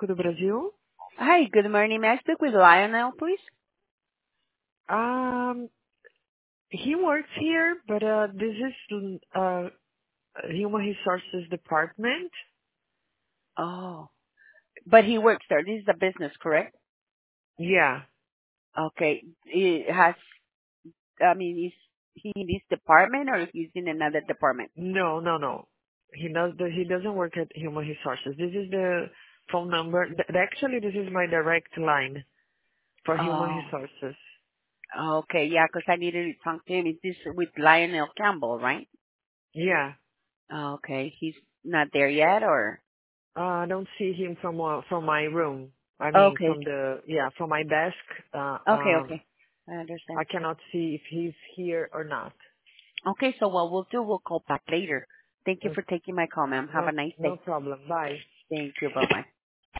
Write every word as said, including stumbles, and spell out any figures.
Banco do Brasil. Hi, good morning. May I speak with Lionel, please? Um, he works here, but uh, this is uh, Human Resources Department. Oh, but he works there. This is a business, correct? Yeah. Okay. It has, I mean, is he in this department or he's in another department? No, no, no. He does. He doesn't work at Human Resources. This is the phone number. th- Actually, this is my direct line for Human Oh, Resources. okay. Yeah, 'cause I needed to talk to him. Is this with Lionel Campbell, right? Yeah. Okay. He's not there yet, or? Uh, I don't see him from uh, from my room. I mean, Okay. from the yeah, from my desk. Uh, Okay, um, okay. I understand. I cannot see if he's here or not. Okay, so what we'll do, we'll call back later. Thank you Uh, for taking my call, ma'am. Have No, a nice no day. problem. Bye. Thank you. Bye-bye.